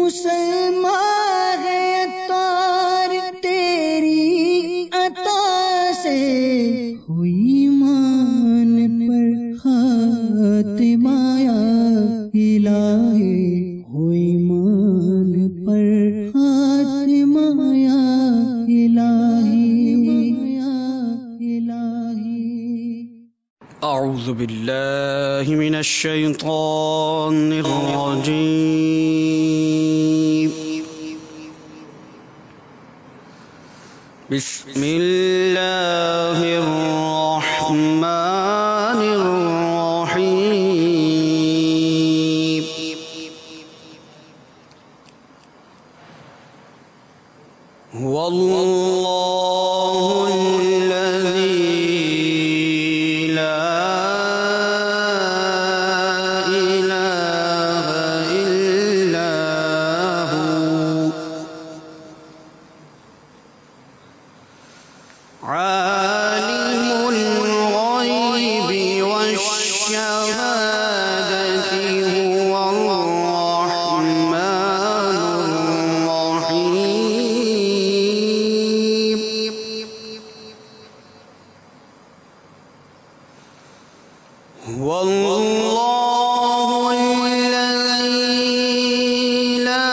مسلمان ہے اتار تیری عطا سے، ہوئی مان پر خاتمہ یا الہی، ہوئی مان پر خاتمہ یا الہی، اعوذ باللہ من الشیطان الرجیم، بسم اللہ الرحمن الرحیم، واللہ الذی لا الہ الا هو، عالم الغیب والشہادة هو الرحمن الرحیم، واللہ الذی لا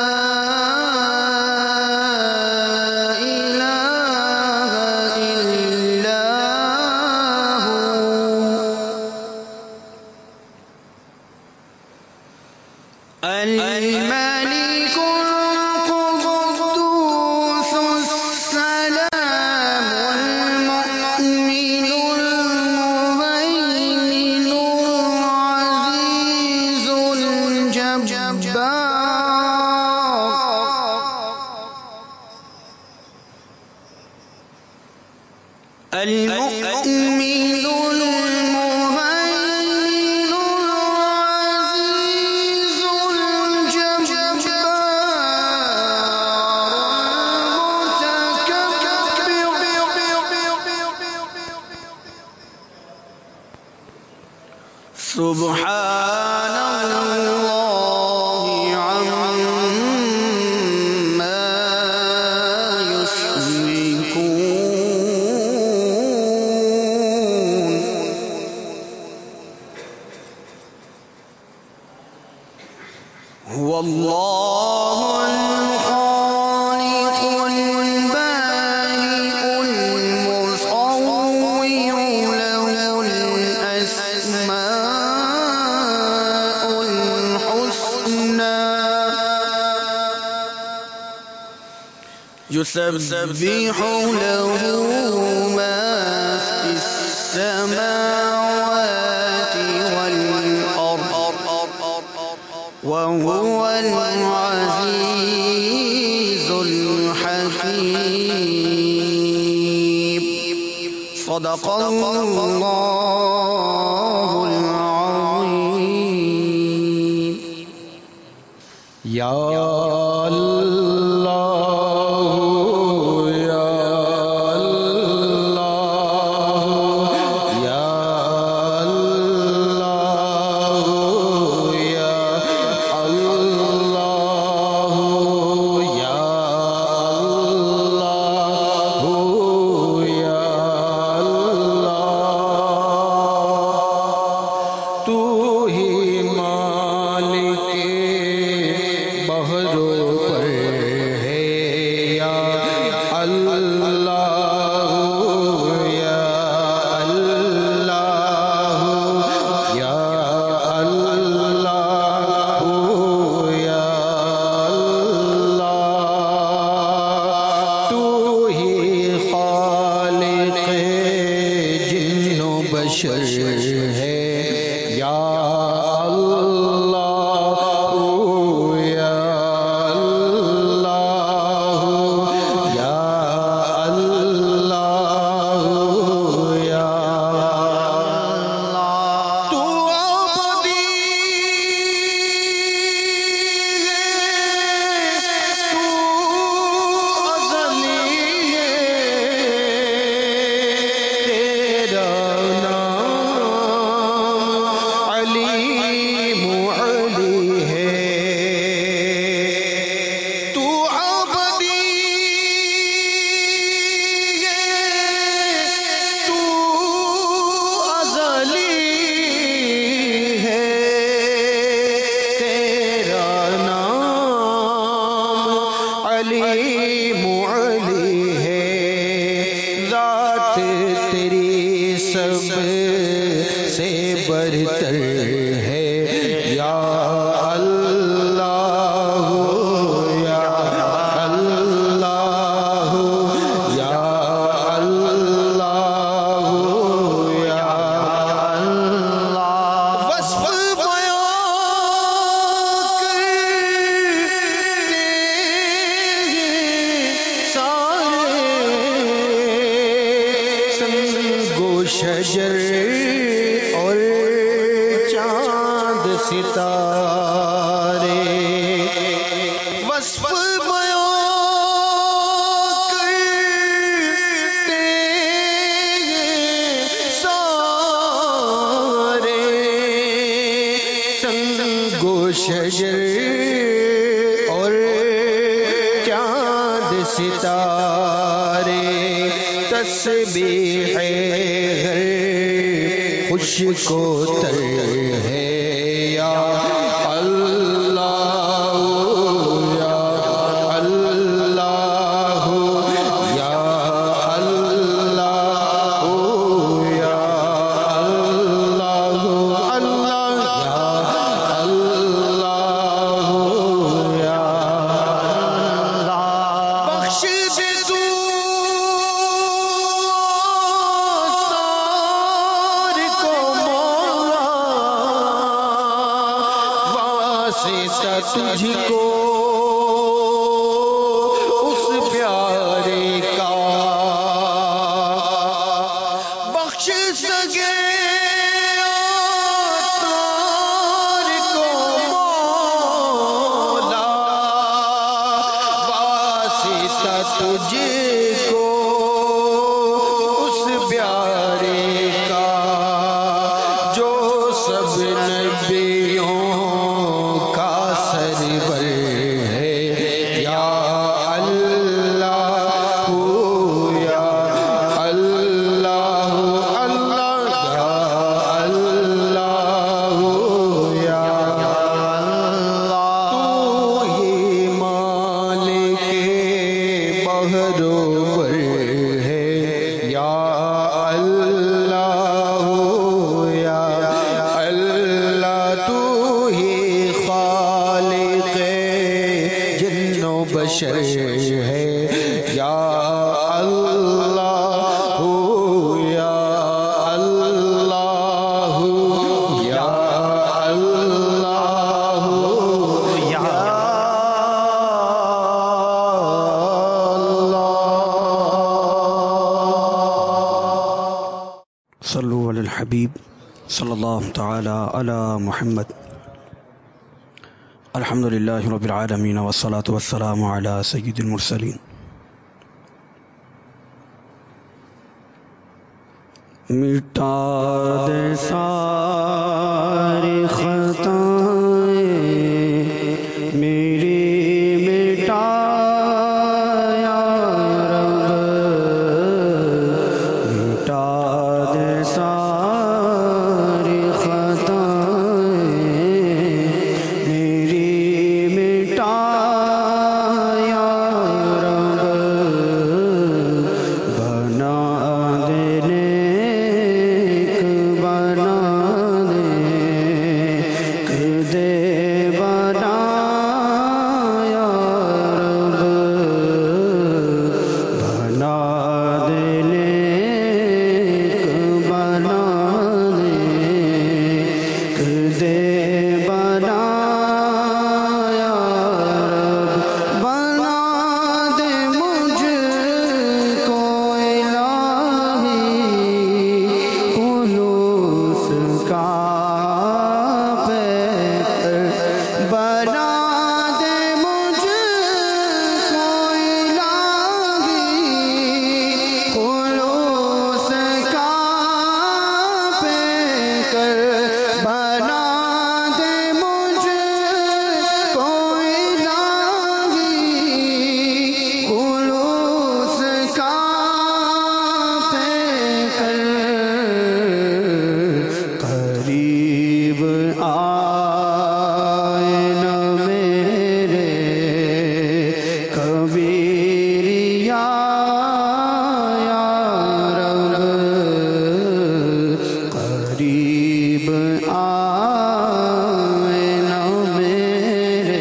الہ الا هو، الملك القدوس السلام المؤمن المهيمن العزيز الجبار، المؤمن المهيمن العزيز المتكبر، سبحان اللہ عما یشرکون، هو اللہ الخالق البارئ المصور، له الأسماء الحسنى، يسبح له ما في السماوات والأرض، وهو العزيز الحكيم، صدق اللہ العظیم۔ یا اللہ یا اللہ یا اللہ یا اللہ یا اللہ یا اللہ، تو ہی مالک بحر پر ہے یا اللہ یا اللہ یا اللہ یا اللہ، تو ہی خالق جن و بشر ہے یا اللہ یا شجر اور چاند ستارے وصف شجر اور چاند ستارے تسبیح ہر خوش کو تر ہے یا اللہ یا اللہ یا اللہ یا اللہ تجھ کو اس پیارے کا بخش سکے تار کو مولا واسطہ تجھ کو اس پیارے کا جو سب نبیوں بشر ہے یا اللہ یا اللہ یا اللہ یا اللہ صلو علی الحبیب صلی اللہ تعالی علی محمد الحمدللہ رب العالمین والصلاة والسلام علی سید المرسلین مٹا دے ساری خطائیں میری مٹا یا رب مٹا دے ساری خطائیں میری مٹا یا رب بنا دے بنا دے بنا یا رب بنا دے بنا دے بنا یا رب بنا دے مجھ کو الہی خلوص کا پیکر بنا دے مجھ کو الہی خلوص کا پیکر بنا دے مجھ کو الہی خلوص کا پیکر قریب آئے نہ میرے کبیریا یا رب قریب آئے نہ میرے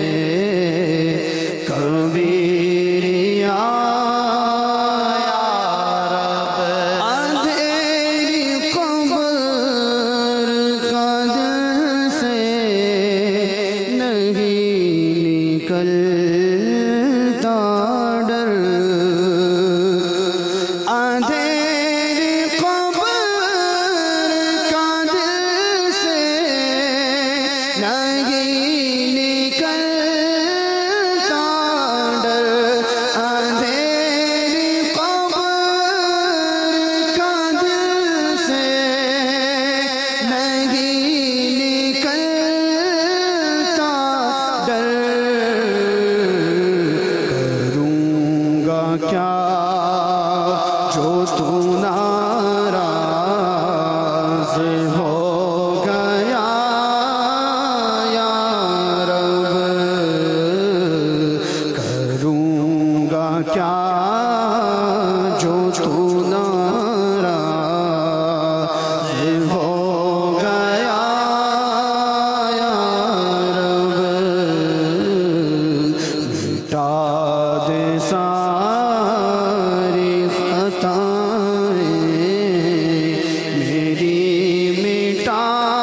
کبیریا یا رب اندھیری قبر کا دل سے نہیں نکلتا ڈر اندھیری قبر کیا جو تو ناراض ہو گیا یا رب مٹا دے ساری خطائیں میری مٹا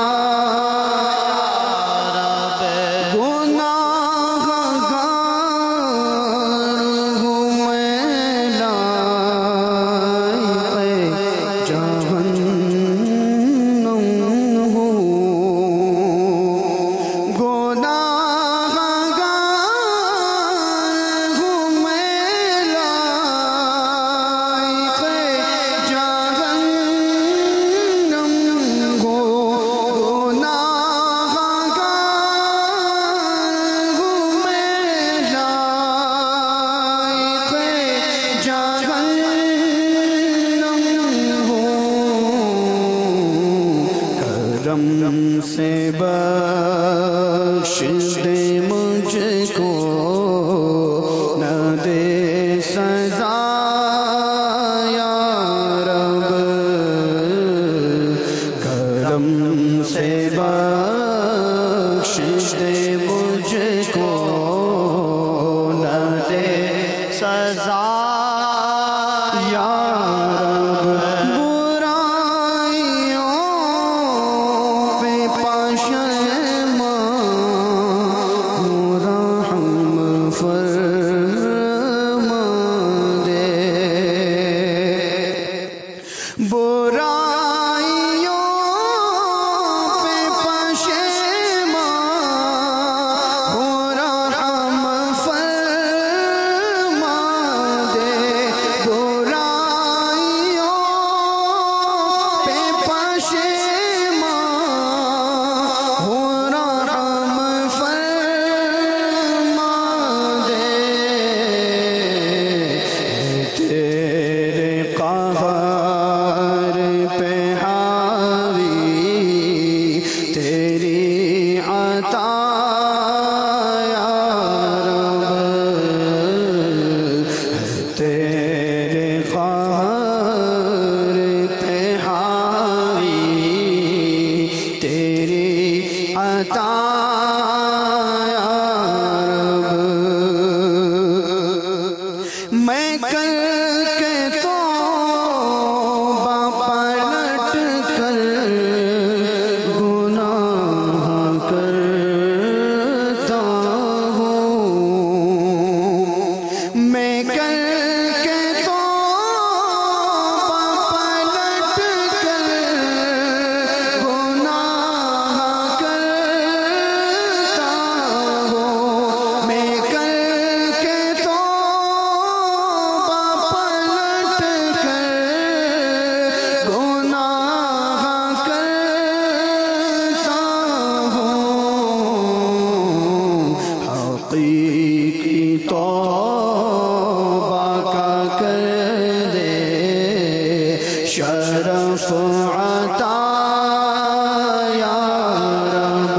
سے بخش دے مجھ کو نہ دے سزا یا رب کرم سے بخش دے مجھ کو نہ دے سزا یا میں کل کے توبہ پلٹ کر گناہ کرتا ہوں میں کل کے توبہ پلٹ کر گناہ کرتا ہوں میں کل کے شرف عطا یا رب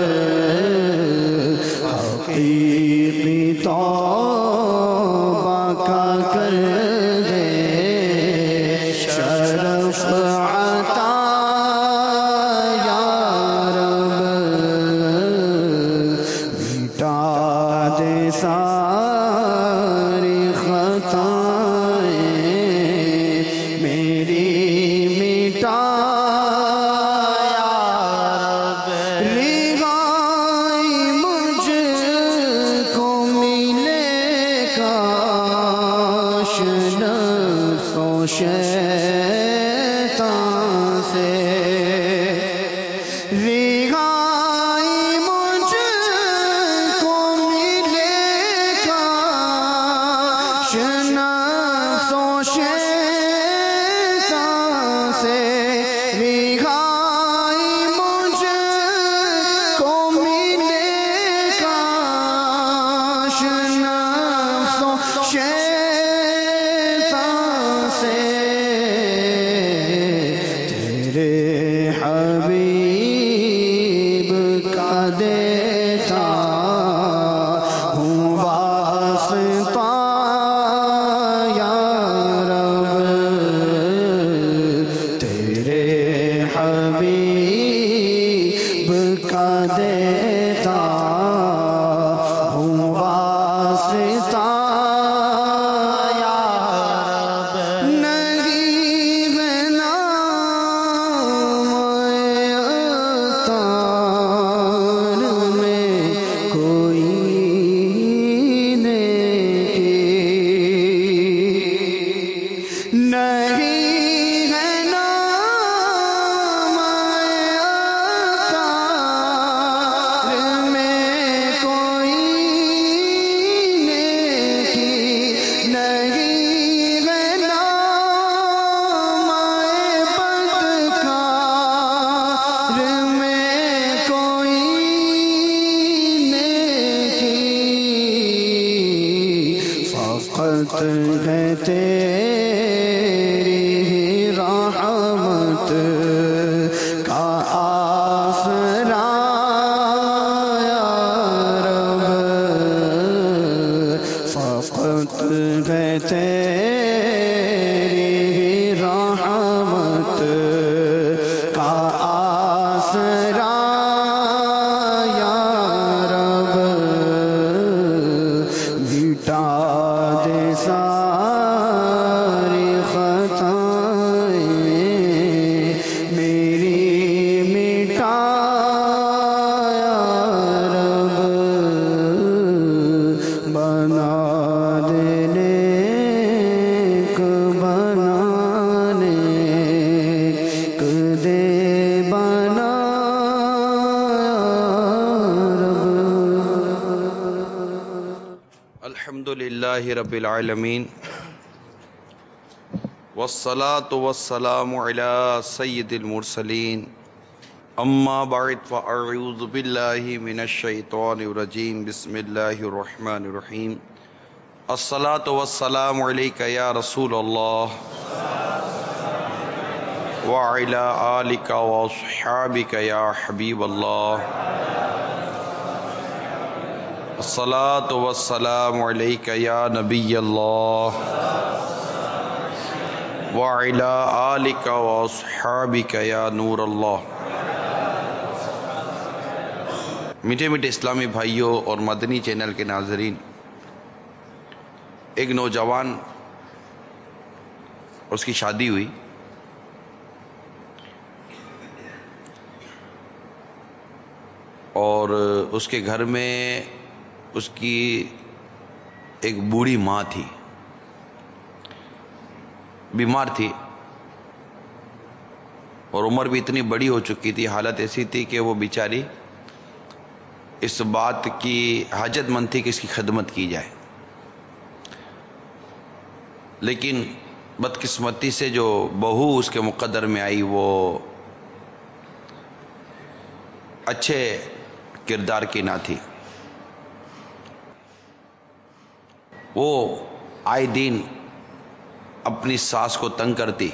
حقیقی توبہ کا کر دے شرف عطا یا رب مٹا دے ساری خطائیں میری شیطان سے رہائی مجھ کو ملے کاش نفس و شیطان سے رہائی مجھ کو ملے کاش نفس و شیطان سے فقط ہے تیری ہی رحمت کا آسرا یا رب، فقط ہے تیری ہی رحمت کا آسرا یا رب، مٹا دے ساری خطائیں میری، مٹا یا رب، بنا دے نیک، بنا نیک دے بنا یا رب۔ الحمد للہ رب العالمین، والصلاة والسلام علی سید المرسلین، اما بعد فاعوذ باللہ من الشیطان الرجیم، بسم اللہ الرحمن الرحیم۔ الصلاة والسلام علیک یا رسول اللہ وعلی آلک واصحابک یا حبیب اللہ۔ الصلاة والسلام علیک یا نبی اللہ وعلی آلک واصحابک یا نور اللہ۔ میٹھے میٹھے اسلامی بھائیوں اور مدنی چینل کے ناظرین، ایک نوجوان، اس کی شادی ہوئی، اور اس کے گھر میں اس کی ایک بوڑھی ماں تھی، بیمار تھی، اور عمر بھی اتنی بڑی ہو چکی تھی، حالت ایسی تھی کہ وہ بیچاری اس بات کی حاجت مند تھی کہ اس کی خدمت کی جائے، لیکن بدقسمتی سے جو بہو اس کے مقدر میں آئی وہ اچھے کردار کی نہ تھی۔ وہ آئے دن اپنی ساس کو تنگ کرتی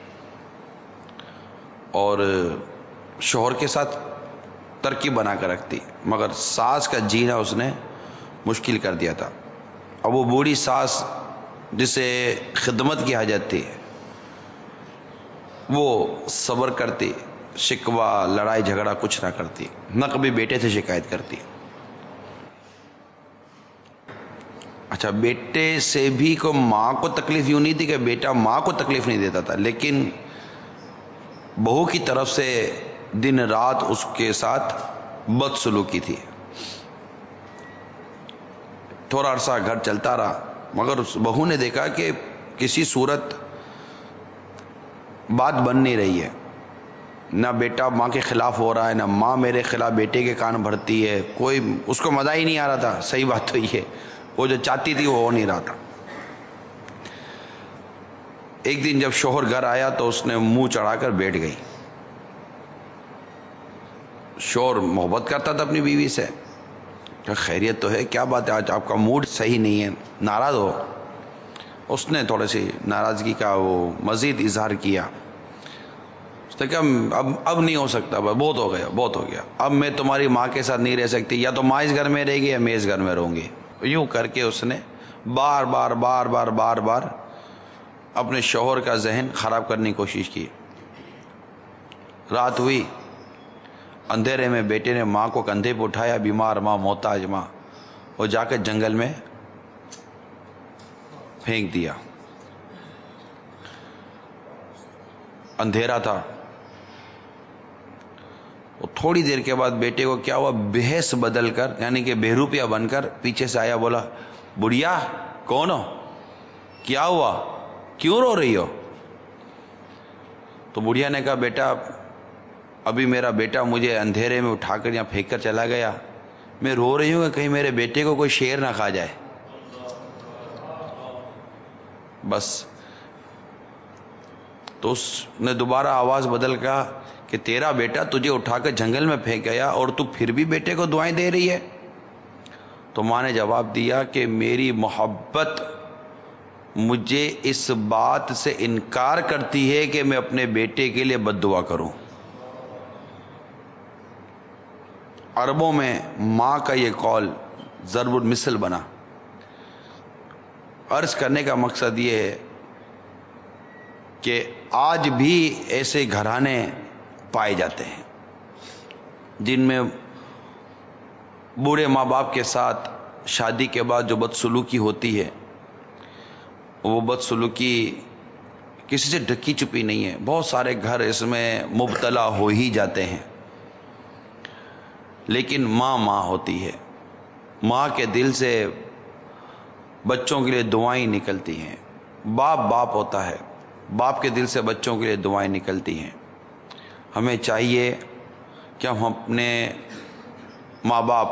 اور شوہر کے ساتھ ترکیب بنا کر رکھتی، مگر ساس کا جینا اس نے مشکل کر دیا تھا۔ اب وہ بوڑھی ساس جسے خدمت کی حاجت تھی، وہ صبر کرتی، شکوہ لڑائی جھگڑا کچھ نہ کرتی، نہ کبھی بیٹے سے شکایت کرتی۔ اچھا، بیٹے سے بھی کو ماں کو تکلیف یوں نہیں تھی کہ بیٹا ماں کو تکلیف نہیں دیتا تھا، لیکن بہو کی طرف سے دن رات اس کے ساتھ بدسلوکی تھی۔ تھوڑا عرصہ گھر چلتا رہا، مگر اس بہو نے دیکھا کہ کسی صورت بات بن نہیں رہی ہے، نہ بیٹا ماں کے خلاف ہو رہا ہے، نہ ماں میرے خلاف بیٹے کے کان بھرتی ہے، کوئی اس کو مزہ ہی نہیں آ رہا تھا۔ صحیح بات تو یہ ہے، وہ جو چاہتی تھی وہ ہو نہیں رہا تھا۔ ایک دن جب شوہر گھر آیا تو اس نے منہ چڑھا کر بیٹھ گئی۔ شوہر محبت کرتا تھا اپنی بیوی سے، کہ خیریت تو ہے، کیا بات ہے آج آپ کا موڈ صحیح نہیں ہے، ناراض ہو؟ اس نے تھوڑی سی ناراضگی کا وہ مزید اظہار کیا۔ اس نے کہا اب نہیں ہو سکتا، بہت ہو گیا، بہت ہو گیا، اب میں تمہاری ماں کے ساتھ نہیں رہ سکتی، یا تو ماں اس گھر میں رہے گی یا میں اس گھر میں رہوں گی۔ یوں کر کے اس نے بار بار اپنے شوہر کا ذہن خراب کرنے کی کوشش کی۔ رات ہوئی، اندھیرے میں بیٹے نے ماں کو کندھے پہ اٹھایا، بیمار ماں، محتاج ماں، اور جا کے جنگل میں پھینک دیا۔ اندھیرا تھا، وہ تھوڑی دیر کے بعد بیٹے کو کیا ہوا، بحیث بدل کر، یعنی کہ بہروپیہ بن کر پیچھے سے آیا، بولا بڑھیا کون ہو، کیا ہوا، کیوں رو رہی ہو؟ تو بڑھیا نے کہا بیٹا ابھی میرا بیٹا مجھے اندھیرے میں اٹھا کر یہاں پھینک کر چلا گیا، میں رو رہی ہوں کہ کہیں میرے بیٹے کو کوئی شیر نہ کھا جائے۔ بس تو اس نے دوبارہ آواز بدل کہا کہ تیرا بیٹا تجھے اٹھا کر جنگل میں پھینک گیا اور تو پھر بھی بیٹے کو دعائیں دے رہی ہے؟ تو ماں نے جواب دیا کہ میری محبت مجھے اس بات سے انکار کرتی ہے کہ میں اپنے بیٹے کے لیے بد دعا کروں. عربوں میں ماں کا یہ قول ضرب المثل بنا. عرض کرنے کا مقصد یہ ہے کہ آج بھی ایسے گھرانے پائے جاتے ہیں جن میں بوڑھے ماں باپ کے ساتھ شادی کے بعد جو بدسلوکی ہوتی ہے وہ بدسلوکی کسی سے ڈھکی چھپی نہیں ہے. بہت سارے گھر اس میں مبتلا ہو ہی جاتے ہیں. لیکن ماں ہوتی ہے. ماں کے دل سے بچوں کے لیے دعائیں نکلتی ہیں. باپ ہوتا ہے. باپ کے دل سے بچوں کے لیے دعائیں نکلتی ہیں. ہمیں چاہیے کہ ہم اپنے ماں باپ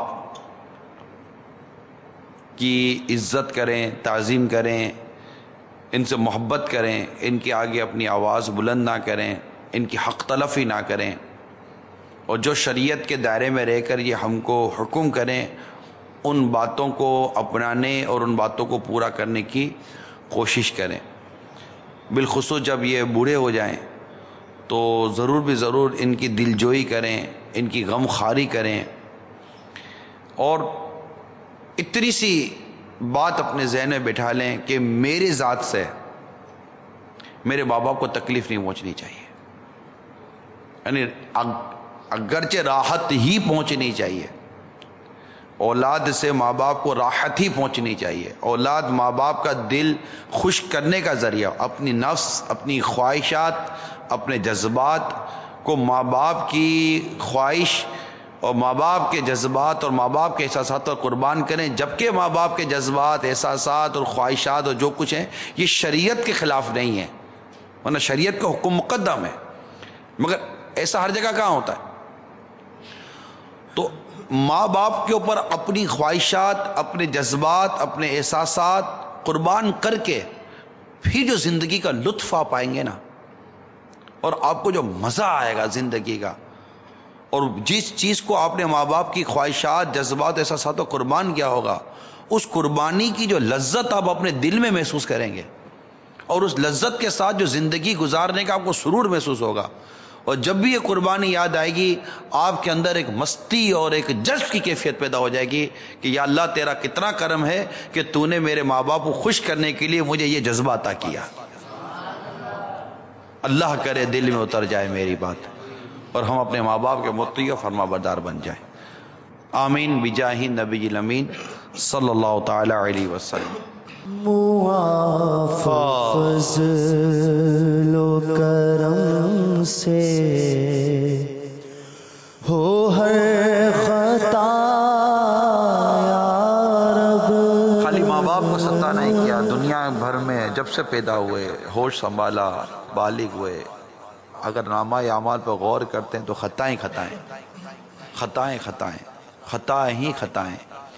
کی عزت کریں، تعظیم کریں، ان سے محبت کریں، ان کے آگے اپنی آواز بلند نہ کریں، ان کی حق تلفی نہ کریں، اور جو شریعت کے دائرے میں رہ کر یہ ہم کو حکم کریں ان باتوں کو اپنانے اور ان باتوں کو پورا کرنے کی کوشش کریں. بالخصوص جب یہ بوڑھے ہو جائیں تو ضرور ان کی دلجوئی کریں، ان کی غم خواری کریں، اور اتنی سی بات اپنے ذہن میں بٹھا لیں کہ میری ذات سے میرے ماں باپ کو تکلیف نہیں پہنچنی چاہیے. یعنی اگرچہ راحت ہی پہنچنی چاہیے، اولاد سے ماں باپ کو راحت ہی پہنچنی چاہیے. اولاد ماں باپ کا دل خوش کرنے کا ذریعہ، اپنی نفس، اپنی خواہشات، اپنے جذبات کو ماں باپ کی خواہش اور ماں باپ کے جذبات اور ماں باپ کے احساسات پر قربان کریں. جبکہ ماں باپ کے جذبات، احساسات اور خواہشات اور جو کچھ ہیں یہ شریعت کے خلاف نہیں ہے، ورنہ شریعت کا حکم مقدم ہے. مگر ایسا ہر جگہ کہاں ہوتا ہے؟ تو ماں باپ کے اوپر اپنی خواہشات، اپنے جذبات، اپنے احساسات قربان کر کے پھر جو زندگی کا لطف آپ پائیں گے نا، اور آپ کو جو مزہ آئے گا زندگی کا، اور جس چیز کو آپ نے ماں باپ کی خواہشات، جذبات، احساسات کو قربان کیا ہوگا، اس قربانی کی جو لذت آپ اپنے دل میں محسوس کریں گے، اور اس لذت کے ساتھ جو زندگی گزارنے کا آپ کو سرور محسوس ہوگا. اور جب بھی یہ قربانی یاد آئے گی آپ کے اندر ایک مستی اور ایک جذب کی کیفیت پیدا ہو جائے گی کہ یا اللہ تیرا کتنا کرم ہے کہ تو نے میرے ماں باپ کو خوش کرنے کے لیے مجھے یہ جذبہ عطا کیا. اللہ کرے دل میں اتر جائے میری بات اور ہم اپنے ماں باپ کے مطیع و فرما بردار بن جائیں. آمین بجاہ نبی الامین صلی اللہ تعالی علیہ وسلم. معاف فضل و کرم سے ہو ہر خطا یا رب. خالی ماں باپ کو ستا نہیں کیا، دنیا بھر میں جب سے پیدا ہوئے، ہوش سنبھالا، بالغ ہوئے، اگر نامہ اعمال پر غور کرتے ہیں تو خطائیں ہی خطائیں.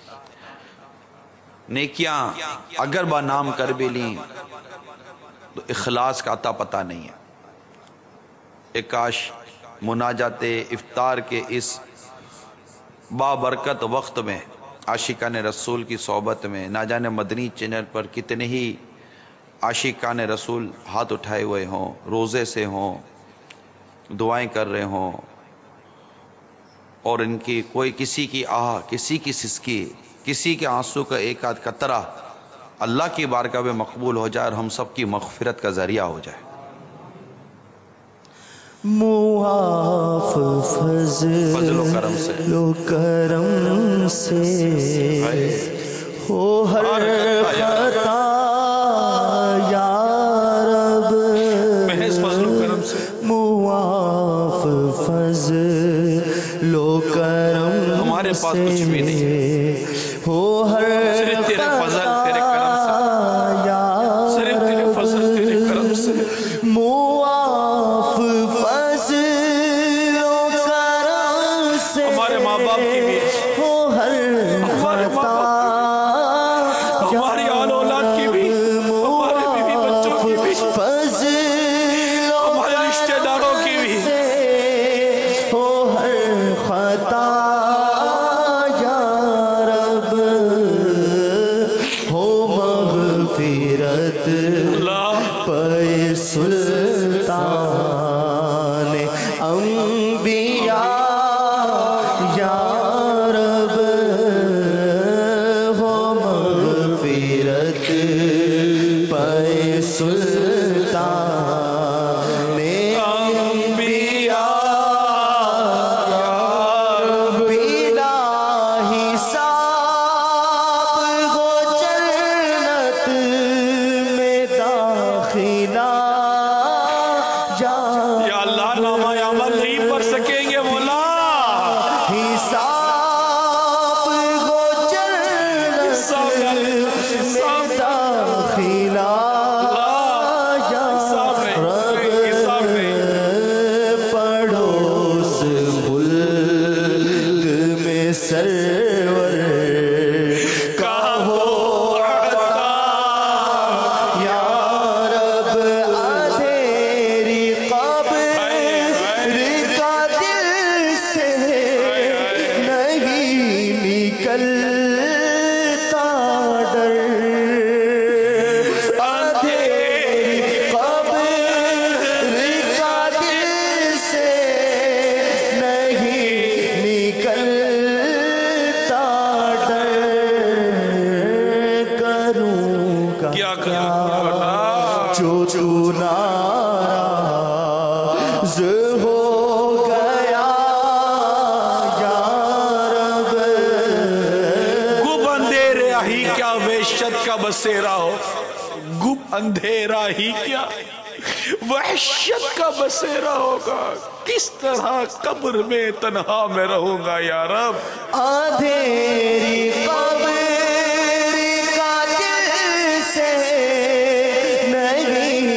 نیکیاں اگر با نام کر بھی لیں تو اخلاص کا عطا پتہ نہیں ہے. ایک کاش مناجات افطار کے اس بابرکت وقت میں عاشقان رسول کی صحبت میں نہ جانے مدنی چینل پر کتنے ہی عاشقان رسول ہاتھ اٹھائے ہوئے ہوں، روزے سے ہوں، دعائیں کر رہے ہوں، اور ان کی کوئی کسی کی آہ، کسی کی سسکی، کسی کے آنسو کا ایک آدھ قطرہ اللہ کی بارگاہ میں مقبول ہو جائے اور ہم سب کی مغفرت کا ذریعہ ہو جائے. معاف فضل و کرم سے ہو ہر خطا یا رب. محض فضل و کرم سے معاف فضل و کرم ہمارے پاس کچھ بھی نہیں ہو ہر صرف تیرے فضل، تیرے کرم سے، صرف تیرے فضل، تیرے کرم سے. معاف فضل و کرم سے ہمارے ماں باپ کی بھی، ہو ہر ہمارے ماں خطا، ہماری آل اولاد کی بھی، ہمارے بیوی بچوں کی بھی، فضل و ہمارے رشتہ داروں کی بھی، ہو ہر خطا یا سلطان انبیاء بلا حساب ہو جنت میں داخلہ جا یا اللہ نامہ عمل نہیں پڑھ سکیں گے مولا. حساب ہو جنت میں داخلہ جا رب پڑوس ملک میں سرور کا ہو عطا یا رب اندھیری قبر کا دل سے نہیں نکلتا ڈر اندھیری قبر کا دل سے نہیں نکلتا ڈر کروں گا کیا کروں جو تو ناراض ہو گیا یا رب گب اندھیرا ہی کیا وحشت کا بسیرا ہو. گب اندھیرا ہی کیا وحشت کا بسیرا ہوگا. کس طرح قبر میں تنہا میں رہوں گا یا رب. اندھیری قبر کا دل سے نہیں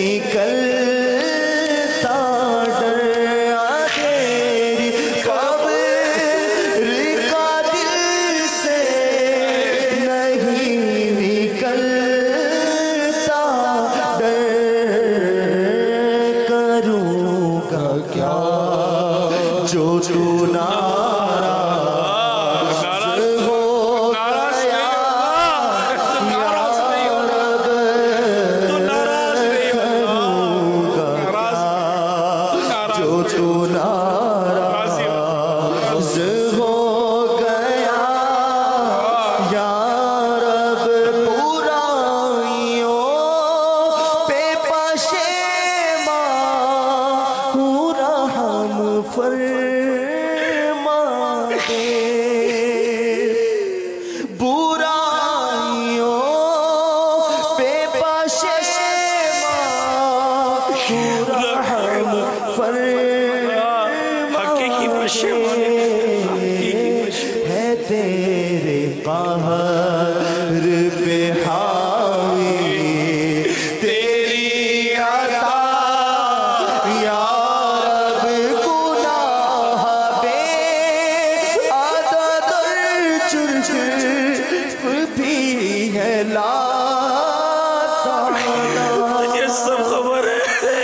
نکلتا ڈر اندھیری قبر کا دل سے نہیں نکلتا ڈر کروں گا کیا جو تو ناراض ہو گیا یا رب کروں گا کیا جو تو ناراض ہو گیا یا رب برائیوں پہ پشیماں ہوں رحم فرما دے برائیوں پہ پشیماں ہوں رحم فرما حقیقی پشیمانی، حقیقی پشیمانی. ہے تیرے قہر پہ حاوی تیری عطا یا رب گناہ بے عدد جرم بھی ہے لاتا یہ سب خبر ہے.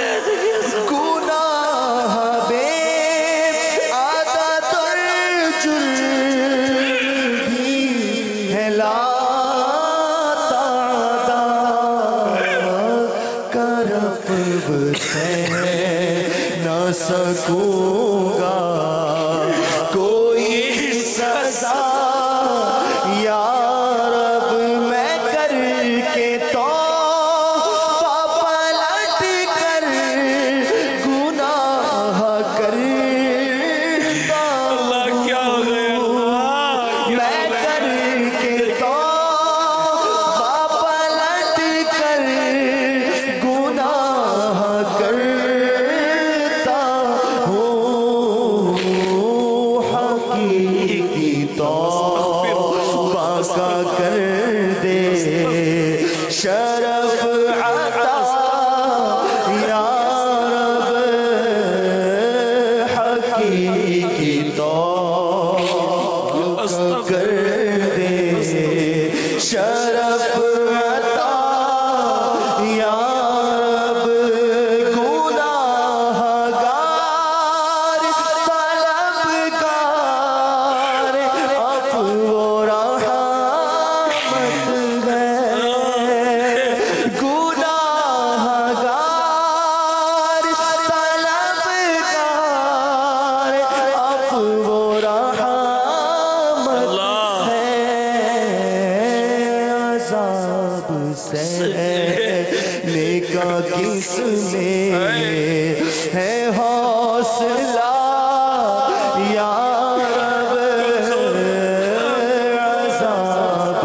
گناہ بے عدد جرم بھی ہے لاتا کرب سے نہ سکوں گا کوئی سزا یا رب میں کر کے تو پلٹ کر گناہ کرتا اللہ کیا ہو گیا اللہ. میں کر کے تو پلٹ کر گناہ کرتا ہوں حقیقی توبہ کا کر دے شرف عطا یا رب حقیقی توبہ کر دے شرف عطا یا رب گناہ گار طلبگار عفو و رحمت ہے گناہ گار طلبگار عفو و رحمت اللہ. ہے عذاب عذاب سہنے کا کس میں ہے حوصلہ یا رب، عذاب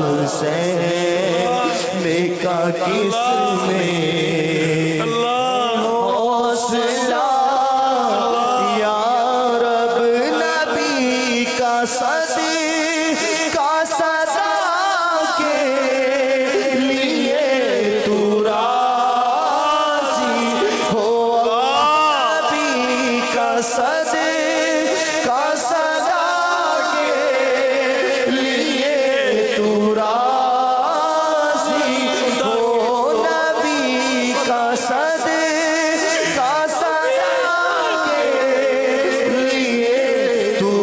سہنے کا کس میں حوصلہ یا رب، نبی کا صدقہ صدا کے لیے تو راضی ہو، نبی کا صدقہ صدا کے لیے تو راضی ہو، نبی کا صدقہ صدا کے لیے تو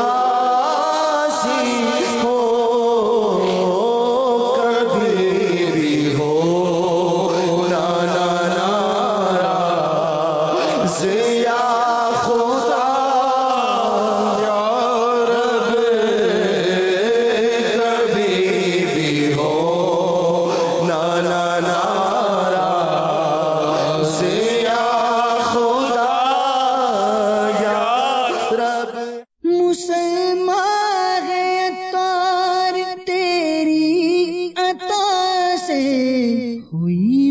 راضی ہو، کبھی بھی ہو نا نا ناراض یا خدا یا رب، کبھی بھی ہو نا نا ناراض یا خدا یا رب۔ مسلمان ہے عطار تیری عطا سے ہوئی